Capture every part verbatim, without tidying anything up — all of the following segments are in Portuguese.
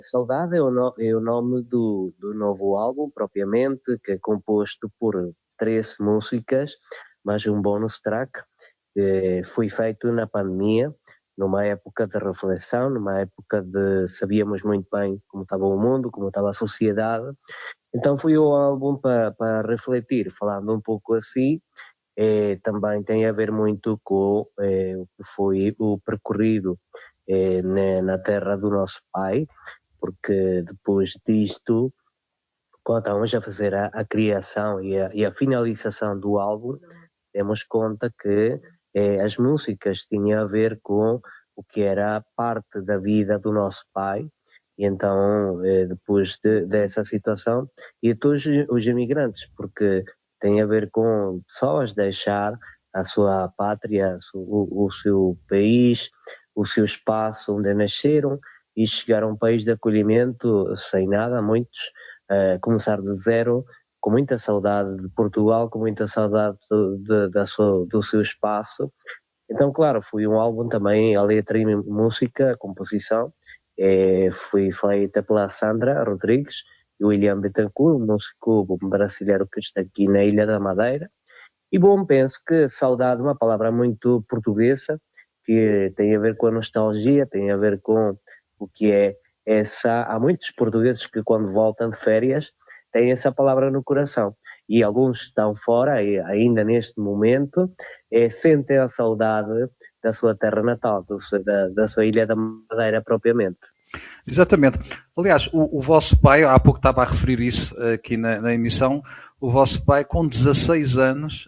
Saudade é o, no- é o nome do, do novo álbum, propriamente, que é composto por treze músicas, mais um bonus track. Eh, foi feito na pandemia, numa época de reflexão, numa época de sabíamos muito bem como estava o mundo, como estava a sociedade. Então foi um álbum para para refletir, falando um pouco assim. Eh, também tem a ver muito com eh, o que foi o percorrido eh, na, na terra do nosso pai, porque depois disto, quando estávamos a fazer a, a criação e a, e a finalização do álbum, demos conta que eh, as músicas tinham a ver com o que era a parte da vida do nosso pai. E então, eh, depois de, dessa situação, e todos os imigrantes, porque tem a ver com pessoas deixar a sua pátria, o, o seu país, o seu espaço onde nasceram e chegar a um país de acolhimento sem nada, muitos, uh, começar de zero, com muita saudade de Portugal, com muita saudade do, de, da sua, do seu espaço. Então, claro, foi um álbum também, a letra e música, a composição, é, foi feita pela Sandra Rodrigues e o William Betancourt, um músico brasileiro que está aqui na Ilha da Madeira. E bom, penso que saudade é uma palavra muito portuguesa, que tem a ver com a nostalgia, tem a ver com o que é essa. Há muitos portugueses que, quando voltam de férias, têm essa palavra no coração. E alguns estão fora, e ainda neste momento, é, sentem a saudade da sua terra natal, do seu- da, da sua Ilha da Madeira propriamente. Exatamente. Aliás, o, o vosso pai, há pouco estava a referir isso aqui na, na emissão, o vosso pai com dezasseis anos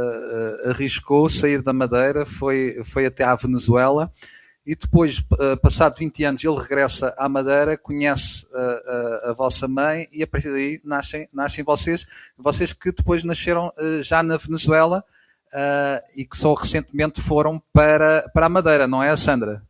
uh, uh, arriscou sair da Madeira, foi, foi até à Venezuela e depois, uh, passado vinte anos, ele regressa à Madeira, conhece uh, uh, a vossa mãe e a partir daí nascem, nascem vocês, vocês que depois nasceram uh, já na Venezuela uh, e que só recentemente foram para, para a Madeira, não é, Sandra?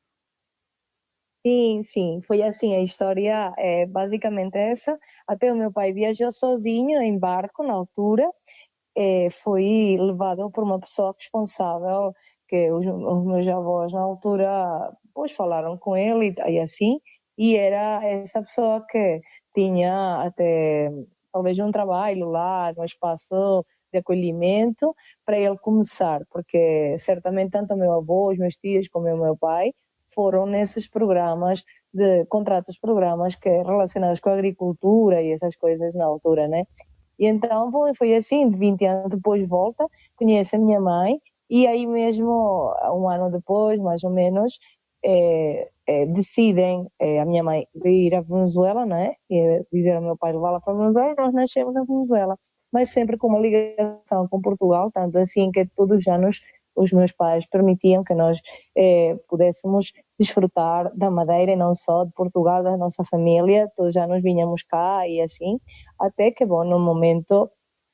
Sim, sim, foi assim, a história é basicamente essa. Até o meu pai viajou sozinho em barco na altura, eh, foi levado por uma pessoa responsável, que os, os meus avós na altura, pois falaram com ele e, e assim, e era essa pessoa que tinha até talvez um trabalho lá no espaço de acolhimento para ele começar, porque certamente tanto o meu avô, os meus tios como o meu pai foram nesses programas de contratos, programas que relacionados com a agricultura e essas coisas na altura, né? E então foi, foi assim, de vinte anos depois volta, conhece a minha mãe e aí mesmo, um ano depois, mais ou menos, é, é, decidem, é, a minha mãe ir à Venezuela, né? E dizer ao meu pai levá-la para a Venezuela e nós nascemos na Venezuela, mas sempre com uma ligação com Portugal, tanto assim que todos os anos os meus pais permitiam que nós eh, pudéssemos desfrutar da Madeira e não só de Portugal, da nossa família, todos já nos vinhamos cá e assim, até que, bom, no momento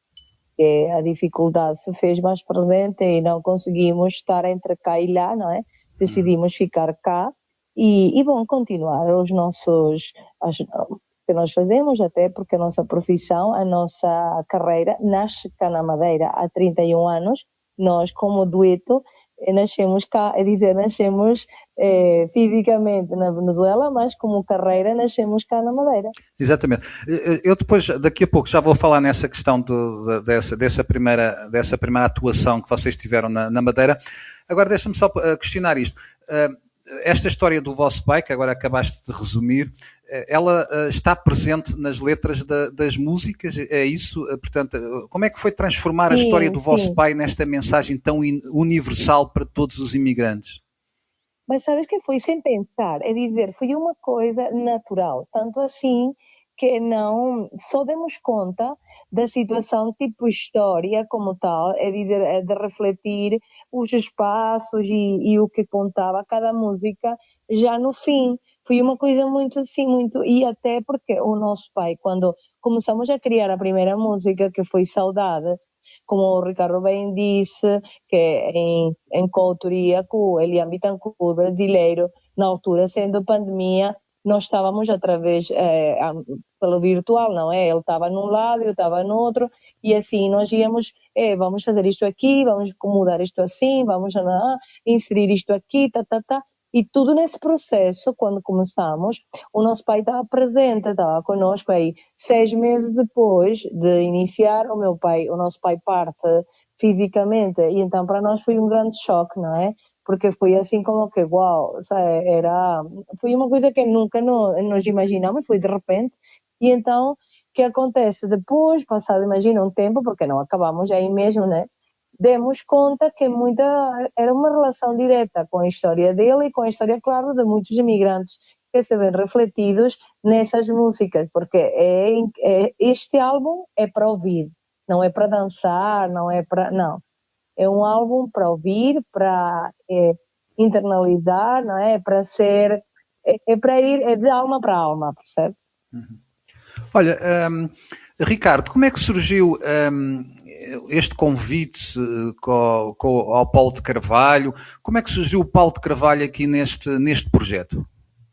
que a dificuldade se fez mais presente e não conseguimos estar entre cá e lá, não é? Decidimos ficar cá e, e bom, continuar os nossos, as, que nós fazemos, até porque a nossa profissão, a nossa carreira nasce cá na Madeira há trinta e um anos, nós como dueto nascemos cá, é dizer, nascemos eh, fisicamente na Venezuela, mas como carreira nascemos cá na Madeira. Exatamente. Eu depois, daqui a pouco, já vou falar nessa questão do, dessa, dessa, primeira, dessa primeira atuação que vocês tiveram na, na Madeira. Agora deixa-me só questionar isto. Esta história do vosso pai, que agora acabaste de resumir, ela está presente nas letras da, das músicas? É isso? Portanto, como é que foi transformar a história Sim, do vosso sim. pai nesta mensagem tão universal para todos os imigrantes? Mas sabes que foi sem pensar, é dizer, foi uma coisa natural, tanto assim que não só demos conta da situação tipo história como tal, é dizer, é de refletir os espaços e, e o que contava cada música já no fim. Foi uma coisa muito assim, muito, e até porque o nosso pai, quando começamos a criar a primeira música, que foi Saudade, como o Ricardo bem disse, que em, em coautoria com o Elian Bittencourt, brasileiro, na altura, sendo pandemia, nós estávamos através, eh, pelo virtual, não é? Ele estava num lado, eu estava no outro, e assim nós íamos, eh, vamos fazer isto aqui, vamos mudar isto assim, vamos ah, inserir isto aqui, tá, tá, tá. E tudo nesse processo, quando começamos, o nosso pai estava presente, estava conosco aí. Seis meses depois de iniciar, o meu pai, o nosso pai parte fisicamente, e então para nós foi um grande choque, não é? Porque foi assim como que, uau, era, foi uma coisa que nunca no, nos imaginamos, foi de repente, e então, o que acontece depois, passado, imagina, um tempo, porque não acabamos aí mesmo, né? Demos conta que muita, era uma relação direta com a história dele e com a história, claro, de muitos imigrantes que se vêem refletidos nessas músicas, porque é, é, este álbum é para ouvir, não é para dançar, não é para... Não, é um álbum para ouvir, para é, internalizar, não é? É para ser... É, é para ir é de alma para alma, percebe? Uhum. Olha, um, Ricardo, como é que surgiu um, este convite uh, com, com, ao Paulo de Carvalho? Como é que surgiu o Paulo de Carvalho aqui neste, neste projeto?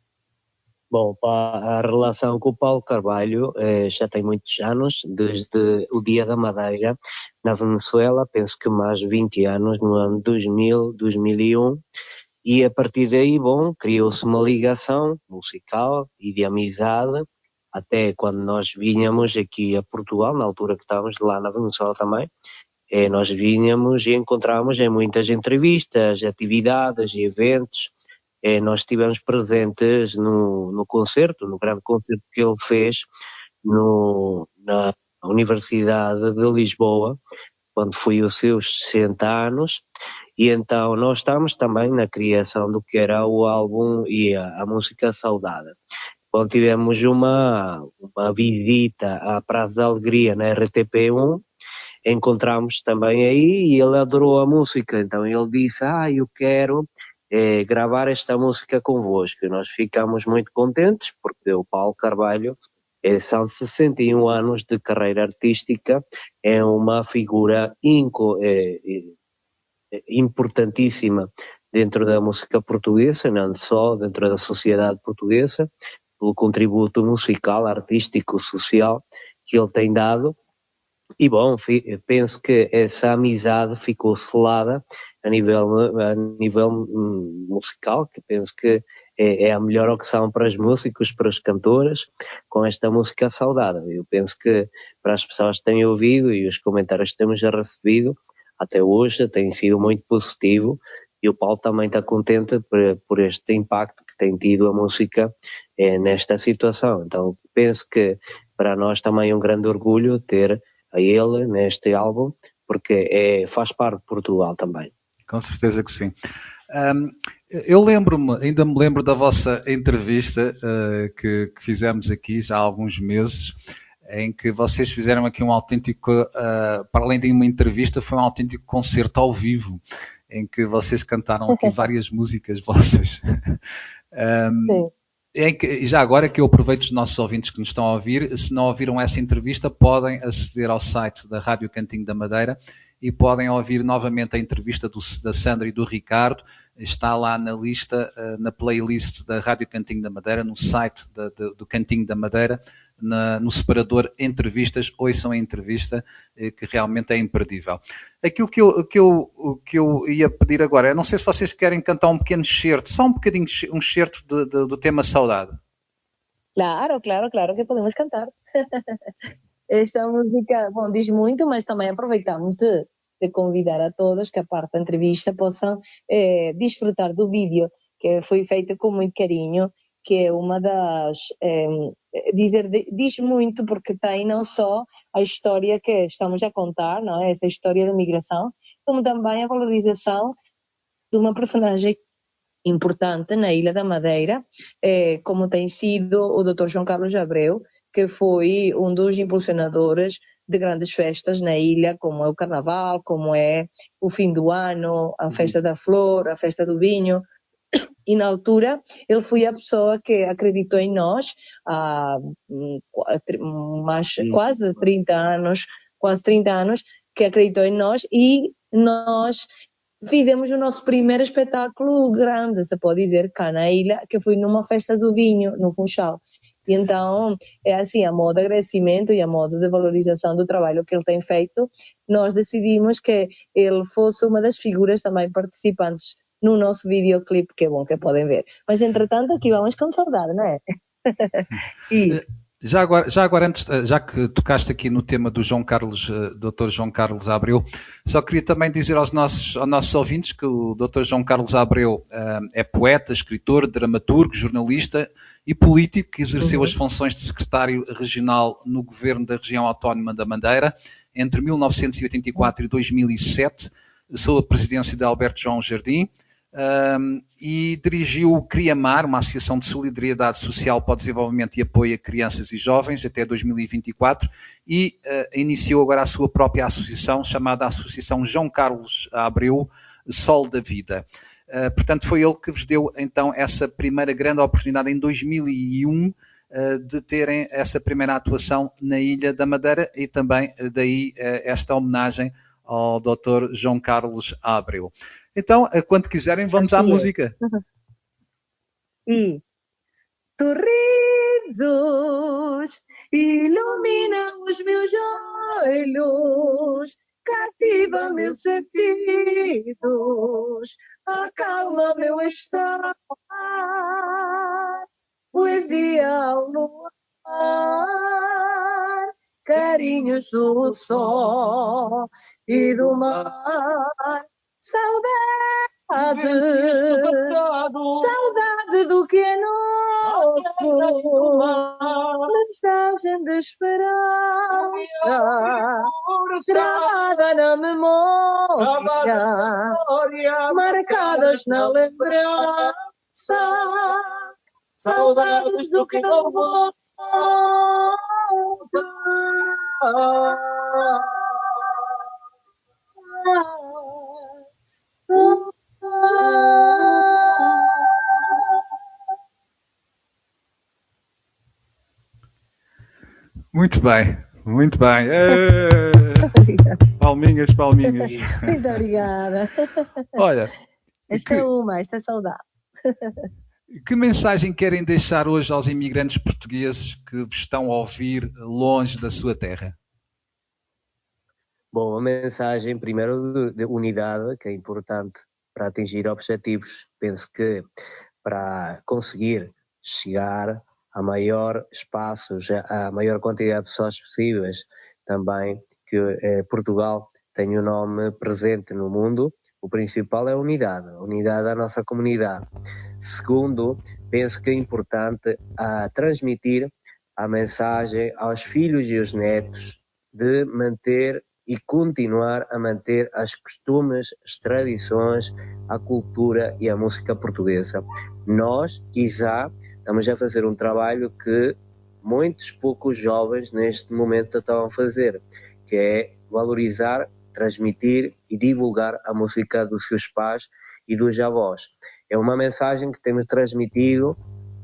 Bom, a relação com o Paulo Carvalho eh, já tem muitos anos, desde o Dia da Madeira, na Venezuela, penso que mais vinte anos, no ano dois mil, dois mil e um, e a partir daí, bom, criou-se uma ligação musical e de amizade, até quando nós vinhamos aqui a Portugal, na altura que estávamos lá na Venezuela também, eh, nós vinhamos e encontrávamos em muitas entrevistas, atividades e eventos. Eh, nós estivemos presentes no, no concerto, no grande concerto que ele fez no, na Universidade de Lisboa, quando foi os seus sessenta anos, e então nós estamos também na criação do que era o álbum e a, a música Saudade. Quando tivemos uma, uma visita à Praça da Alegria na R T P um, encontramos também aí e ele adorou a música, então ele disse, ah, eu quero é, gravar esta música convosco. E nós ficamos muito contentes, porque o Paulo Carvalho é, são sessenta e um anos de carreira artística, é uma figura inco, é, é, importantíssima dentro da música portuguesa, não só dentro da sociedade portuguesa, pelo contributo musical, artístico, social que ele tem dado. E bom, penso que essa amizade ficou selada a nível, a nível musical, que penso que é, é a melhor opção para os músicos, para os cantores, com esta música Saudade. Eu penso que para as pessoas que têm ouvido e os comentários que temos já recebido, até hoje tem sido muito positivo, e o Paulo também está contente por, por este impacto que tem tido a música é, nesta situação. Então penso que para nós também é um grande orgulho ter a ele neste álbum, porque é, faz parte de Portugal também. Com certeza que sim. Um, eu lembro-me, ainda me lembro da vossa entrevista uh, que, que fizemos aqui já há alguns meses, em que vocês fizeram aqui um autêntico, uh, para além de uma entrevista, foi um autêntico concerto ao vivo, em que vocês cantaram aqui várias músicas vossas. um, Sim. É que, já agora que eu aproveito os nossos ouvintes que nos estão a ouvir, se não ouviram essa entrevista, podem aceder ao site da Rádio Cantinho da Madeira e podem ouvir novamente a entrevista do, da Sandra e do Ricardo. Está lá na lista, na playlist da Rádio Cantinho da Madeira, no site da, do, do Cantinho da Madeira, na, no separador entrevistas, ouçam a entrevista, que realmente é imperdível. Aquilo que eu, que, eu, que eu ia pedir agora, eu não sei se vocês querem cantar um pequeno excerto, só um bocadinho, um excerto de, de, do tema Saudade. Claro, claro, claro que podemos cantar. Esta música, bom, diz muito, mas também aproveitamos de, de convidar a todos que a parte da entrevista possam eh, desfrutar do vídeo, que foi feito com muito carinho, que é uma das... Eh, dizer, diz muito porque tem não só a história que estamos a contar, não é? Essa história da migração, como também a valorização de uma personagem importante na Ilha da Madeira, eh, como tem sido o doutor João Carlos Abreu, que foi um dos impulsionadores de grandes festas na ilha, como é o Carnaval, como é o fim do ano, a Festa da Flor, a Festa do Vinho. E na altura ele foi a pessoa que acreditou em nós há mais, quase trinta anos, quase trinta anos, que acreditou em nós e nós fizemos o nosso primeiro espetáculo grande, se pode dizer, cá na ilha, que foi numa festa do vinho, no Funchal. E então, é assim, a modo de agradecimento e a modo de valorização do trabalho que ele tem feito, nós decidimos que ele fosse uma das figuras também participantes no nosso videoclipe, que é bom que podem ver. Mas, entretanto, aqui vamos com saudade, não é? E... Já agora, já agora antes, já que tocaste aqui no tema do João Carlos, doutor João Carlos Abreu, só queria também dizer aos nossos, aos nossos ouvintes que o doutor João Carlos Abreu uh, é poeta, escritor, dramaturgo, jornalista e político que exerceu uhum. as funções de secretário regional no governo da região autónoma da Madeira entre mil novecentos e oitenta e quatro e dois mil e sete, sob a presidência de Alberto João Jardim. Um, e dirigiu o Criamar, uma associação de solidariedade social para o desenvolvimento e apoio a crianças e jovens até dois mil e vinte e quatro e uh, iniciou agora a sua própria associação chamada Associação João Carlos Abreu Sol da Vida. Uh, portanto, foi ele que vos deu então essa primeira grande oportunidade em dois mil e um uh, de terem essa primeira atuação na Ilha da Madeira e também uh, daí uh, esta homenagem ao doutor João Carlos Abreu. Então, quando quiserem, vamos assim à é. música. E sorrisos iluminam os meus olhos, cativa meus sentidos, acalma meu estar, poesia ao luar, carinhos do sol e do mar. Saudade, saudade do que é nosso, mensagem de esperança, gravada na memória, marcadas na lembrança, saudades do que não volta. Muito bem, muito bem. É... palminhas, palminhas. Muito obrigada. Olha, esta que... é uma, esta é saudade. Que mensagem querem deixar hoje aos imigrantes portugueses que vos estão a ouvir longe da sua terra? Bom, a mensagem primeiro de, de unidade, que é importante para atingir objetivos. Penso que para conseguir chegar a maior espaços, a maior quantidade de pessoas possíveis, também que eh, Portugal tem o nome presente no mundo, o principal é a unidade, a unidade da nossa comunidade. Segundo, penso que é importante a transmitir a mensagem aos filhos e aos netos de manter e continuar a manter as costumes, as tradições, a cultura e a música portuguesa. Nós, quizá, estamos a fazer um trabalho que muitos poucos jovens neste momento estão a fazer, que é valorizar, transmitir e divulgar a música dos seus pais e dos avós. É uma mensagem que temos transmitido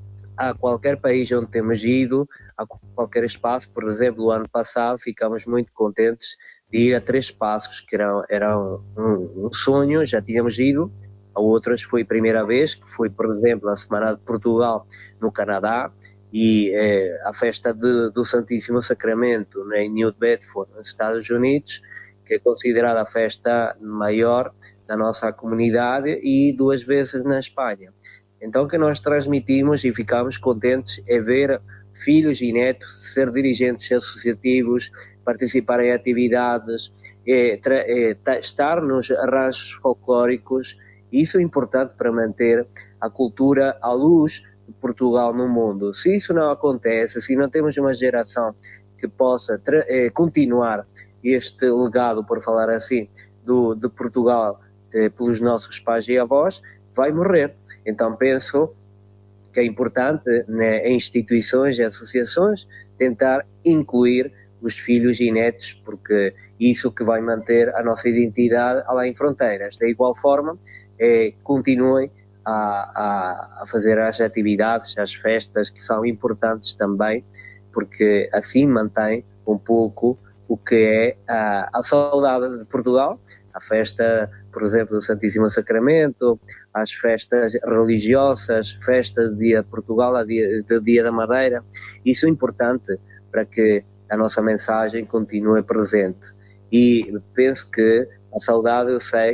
a qualquer país onde temos ido, a qualquer espaço. Por exemplo, o ano passado ficamos muito contentes de ir a Três Passos, que era, era um, um sonho, já tínhamos ido. A outras foi a primeira vez, que foi, por exemplo, a Semana de Portugal no Canadá e eh, a festa de, do Santíssimo Sacramento né, em New Bedford, nos Estados Unidos, que é considerada a festa maior da nossa comunidade, e duas vezes na Espanha. Então o que nós transmitimos e ficamos contentes é ver filhos e netos ser dirigentes associativos, participar em atividades, é, é, estar nos arranjos folclóricos. Isso é importante para manter a cultura à luz de Portugal no mundo. Se isso não acontece, se não temos uma geração que possa é, continuar este legado, por falar assim, do, de Portugal de, pelos nossos pais e avós, vai morrer. Então penso que é importante, né, em instituições e associações, tentar incluir os filhos e netos, porque isso que vai manter a nossa identidade além fronteiras. Da igual forma, é, continuem a, a, a fazer as atividades, as festas, que são importantes também, porque assim mantém um pouco o que é a, a saudade de Portugal, a festa, por exemplo, do Santíssimo Sacramento, as festas religiosas, festas de dia de Portugal, dia, de Dia da Madeira. Isso é importante para que a nossa mensagem continue presente. E penso que a saudade, eu sei,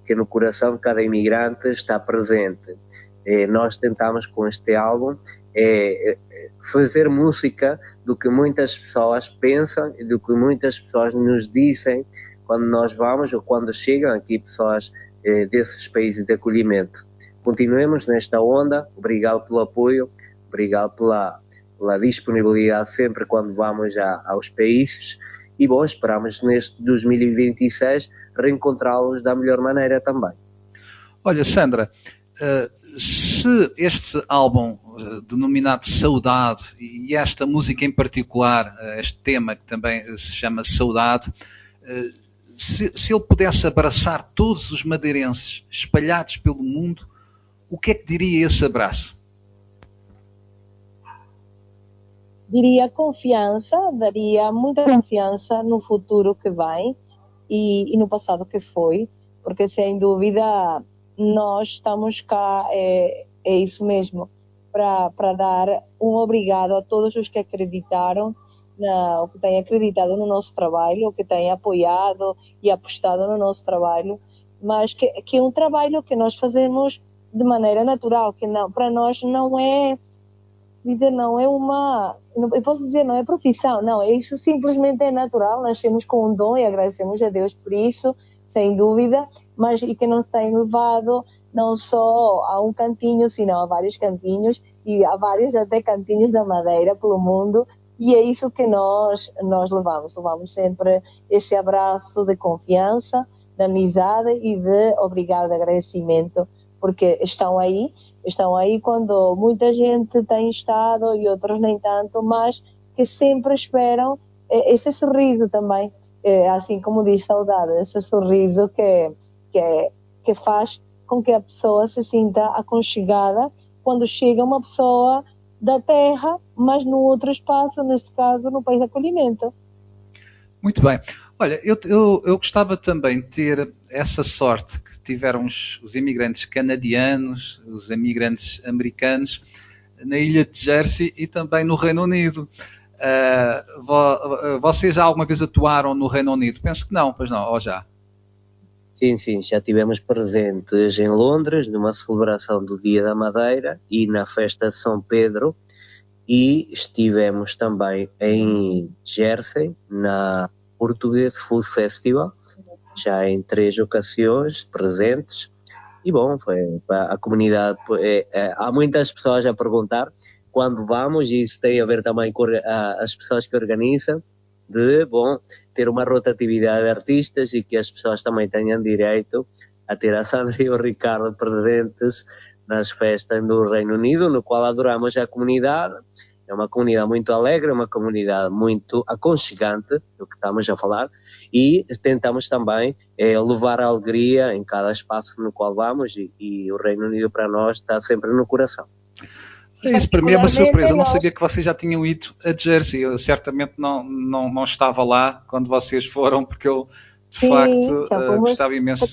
que no coração de cada imigrante está presente. Eh, nós tentamos com este álbum eh, fazer música do que muitas pessoas pensam e do que muitas pessoas nos dizem quando nós vamos ou quando chegam aqui pessoas eh, desses países de acolhimento. Continuemos nesta onda, obrigado pelo apoio, obrigado pela, pela disponibilidade sempre quando vamos a, aos países e bom, esperamos neste dois mil e vinte e seis reencontrá-los da melhor maneira também. Olha, Sandra, uh, se este álbum uh, denominado Saudade e esta música em particular, uh, este tema que também se chama Saudade, uh, se, se ele pudesse abraçar todos os madeirenses espalhados pelo mundo, o que é que diria esse abraço? Diria confiança, daria muita confiança no futuro que vai e, e no passado que foi, porque sem dúvida nós estamos cá, é, é isso mesmo, para dar um obrigado a todos os que acreditaram, na, o que têm acreditado no nosso trabalho, o que têm apoiado e apostado no nosso trabalho, mas que, que é um trabalho que nós fazemos de maneira natural, que não, para nós não é, dizer, não é uma, eu posso dizer, não é profissão, não, isso simplesmente é natural, nascemos com um dom e agradecemos a Deus por isso, sem dúvida, mas e que nos tem levado não só a um cantinho, senão a vários cantinhos e a vários até cantinhos da Madeira pelo mundo, e é isso que nós, nós levamos, levamos sempre esse abraço de confiança, de amizade e de obrigado, de agradecimento, porque estão aí, estão aí quando muita gente tem estado e outros nem tanto, mas que sempre esperam esse sorriso também, assim como diz saudade, esse sorriso que, que, que faz com que a pessoa se sinta aconchegada quando chega uma pessoa da terra, mas no outro espaço, neste caso no país de acolhimento. Muito bem. Olha, eu, eu, eu gostava também de ter essa sorte que tiveram os, os imigrantes canadianos, os imigrantes americanos, na ilha de Jersey e também no Reino Unido. Uh, vo, vocês já alguma vez atuaram no Reino Unido? Penso que não, pois não, ou já? Sim, sim, já estivemos presentes em Londres, numa celebração do Dia da Madeira e na festa de São Pedro, e estivemos também em Jersey, na Portuguese Food Festival, já em três ocasiões presentes, e bom, foi a comunidade, é, é, há muitas pessoas a perguntar quando vamos, e isso tem a ver também com a, as pessoas que organizam, de, bom, ter uma rotatividade de artistas e que as pessoas também tenham direito a ter a Sandra e o Ricardo presentes nas festas do Reino Unido, no qual adoramos a comunidade. É uma comunidade muito alegre, uma comunidade muito aconchegante, do que estamos a falar, e tentamos também é, levar a alegria em cada espaço no qual vamos, e, e o Reino Unido para nós está sempre no coração. Isso para mim é uma surpresa, eu não sabia que vocês já tinham ido a Jersey, eu certamente não, não, não estava lá quando vocês foram, porque eu de Sim, facto já fomos, gostava imenso.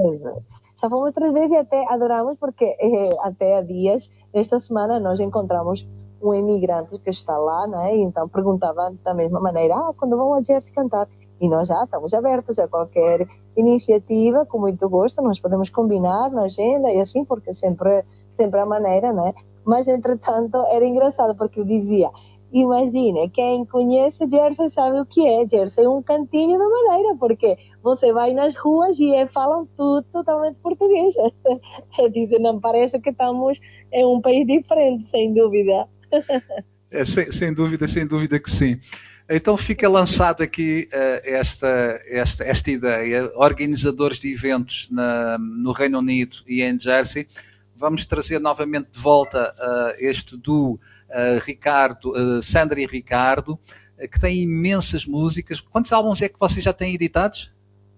Já fomos três vezes e até adoramos porque eh, até há dias, esta semana nós encontramos um imigrante que está lá, né? E então perguntava da mesma maneira, ah, quando vão a Jersey cantar? E nós já estamos abertos a qualquer iniciativa, com muito gosto, nós podemos combinar na agenda e assim, porque sempre, sempre há maneira, né? Mas, entretanto, era engraçado porque eu dizia, imagina, quem conhece Jersey sabe o que é. Jersey é um cantinho da Madeira, porque você vai nas ruas e é, falam tudo totalmente português. É dizer, não parece que estamos em um país diferente, sem dúvida. É, sem, sem dúvida, sem dúvida que sim. Então fica lançada aqui uh, esta, esta, esta ideia. Organizadores de eventos na, no Reino Unido e em Jersey, vamos trazer novamente de volta uh, este duo uh, Ricardo, uh, Sandra e Ricardo, uh, que tem imensas músicas. Quantos álbuns é que vocês já têm editados?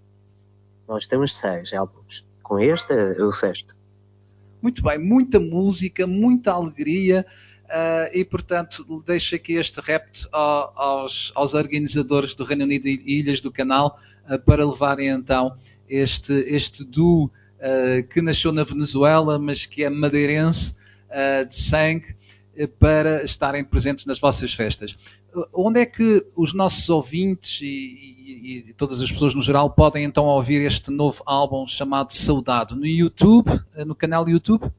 Nós temos seis álbuns. Com este é o sexto. Muito bem, muita música, muita alegria. Uh, e, portanto, deixo aqui este repto aos, aos organizadores do Reino Unido e Ilhas do Canal uh, para levarem então este, este duo uh, que nasceu na Venezuela, mas que é madeirense uh, de sangue para estarem presentes nas vossas festas. Onde é que os nossos ouvintes e, e, e todas as pessoas no geral podem então ouvir este novo álbum chamado Saudade? No YouTube, no canal YouTube?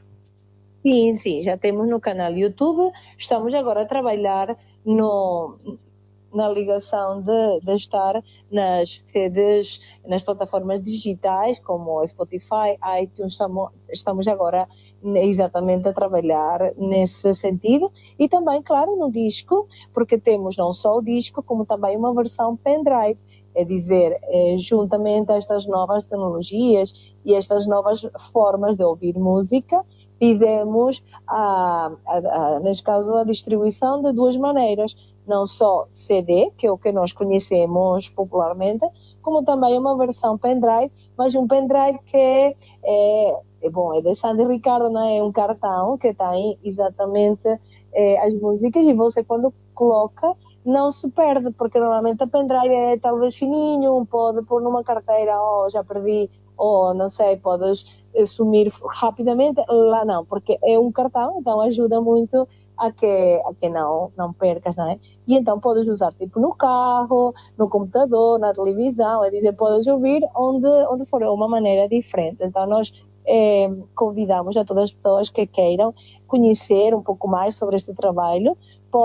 Sim, sim, já temos no canal YouTube. Estamos agora a trabalhar no, na ligação de, de estar nas redes, nas plataformas digitais como Spotify, iTunes. Estamos, estamos agora exatamente a trabalhar nesse sentido, e também, claro, no disco, porque temos não só o disco, como também uma versão pendrive, é dizer, é, juntamente a estas novas tecnologias e estas novas formas de ouvir música, fizemos, a, a, a, neste caso, a distribuição de duas maneiras, não só C D, que é o que nós conhecemos popularmente, como também uma versão pendrive, mas um pendrive que é, é, é bom, é de Sandy Ricardo, não é? É um cartão que tem exatamente é, as músicas, e você, quando coloca, não se perde, porque normalmente a pendrive é talvez fininho, pode pôr numa carteira, oh, já perdi, ou não sei, podes sumir rapidamente. Lá não, porque é um cartão, então ajuda muito a que, a que não, não percas, não é? E então podes usar tipo no carro, no computador, na televisão, é dizer, podes ouvir onde, onde for, é uma maneira diferente. Então nós eh, convidamos a todas as pessoas que queiram conhecer um pouco mais sobre este trabalho,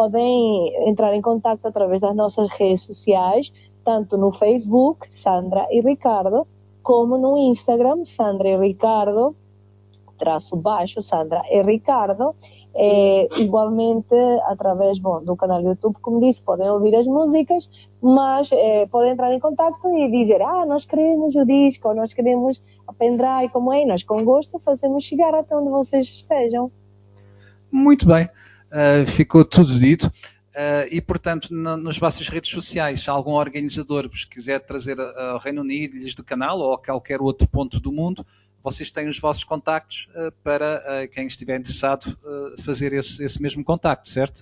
podem entrar em contato através das nossas redes sociais, tanto no Facebook, Sandra e Ricardo, como no Instagram, Sandra e Ricardo, traço baixo, Sandra e Ricardo. É, igualmente, através bom, do canal YouTube, como disse, podem ouvir as músicas, mas é, podem entrar em contato e dizer, ah, nós queremos o disco, ou nós queremos a pendrive, como é, e nós com gosto fazemos chegar até onde vocês estejam. Muito bem, uh, ficou tudo dito. Uh, e, portanto, no, nas vossas redes sociais, se algum organizador vos quiser trazer ao Reino Unido, ilhas do Canal ou a qualquer outro ponto do mundo, vocês têm os vossos contactos uh, para uh, quem estiver interessado uh, fazer esse, esse mesmo contacto, certo?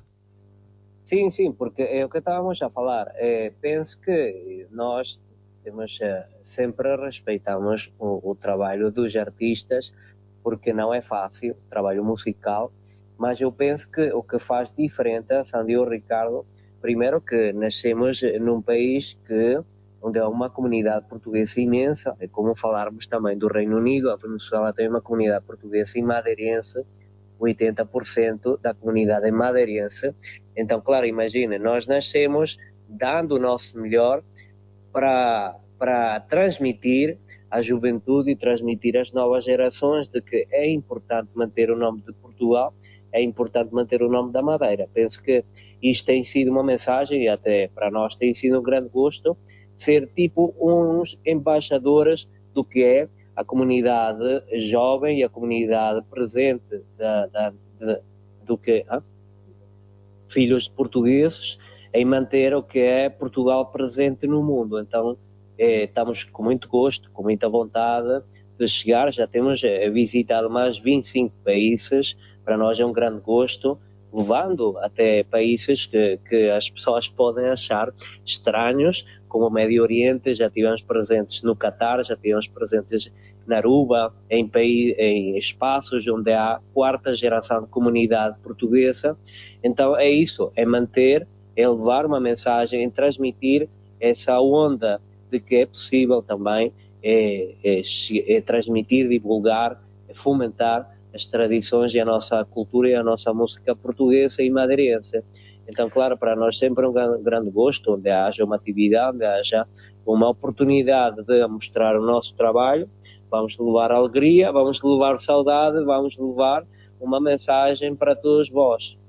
Sim, sim, porque é o que estávamos a falar. É, penso que nós temos sempre respeitamos o, o trabalho dos artistas, porque não é fácil o trabalho musical, mas eu penso que o que faz diferente a Sandy e o Ricardo, primeiro que nascemos num país que, onde há uma comunidade portuguesa imensa, é como falarmos também do Reino Unido, a Venezuela tem uma comunidade portuguesa e madeirense, oitenta por cento da comunidade é madeirense. Então, claro, imagina, nós nascemos dando o nosso melhor para, para transmitir à juventude e transmitir às novas gerações de que é importante manter o nome de Portugal, é importante manter o nome da Madeira. Penso que isto tem sido uma mensagem, e até para nós tem sido um grande gosto, ser tipo uns embaixadores do que é a comunidade jovem e a comunidade presente da, da, de, do que ah? filhos de portugueses, em manter o que é Portugal presente no mundo. Então eh, estamos com muito gosto, com muita vontade de chegar, já temos eh, visitado mais vinte e cinco países, para nós é um grande gosto, levando até países que, que as pessoas podem achar estranhos, como o Médio Oriente. Já tivemos presentes no Catar, já tivemos presentes na Aruba, em, em espaços onde há quarta geração de comunidade portuguesa. Então é isso, é manter, é levar uma mensagem, é transmitir essa onda de que é possível também é, é, é transmitir, divulgar, é fomentar as tradições e a nossa cultura e a nossa música portuguesa e madeirense. Então, claro, para nós sempre é um grande gosto, onde haja uma atividade, onde haja uma oportunidade de mostrar o nosso trabalho. Vamos levar alegria, vamos levar saudade, vamos levar uma mensagem para todos vós.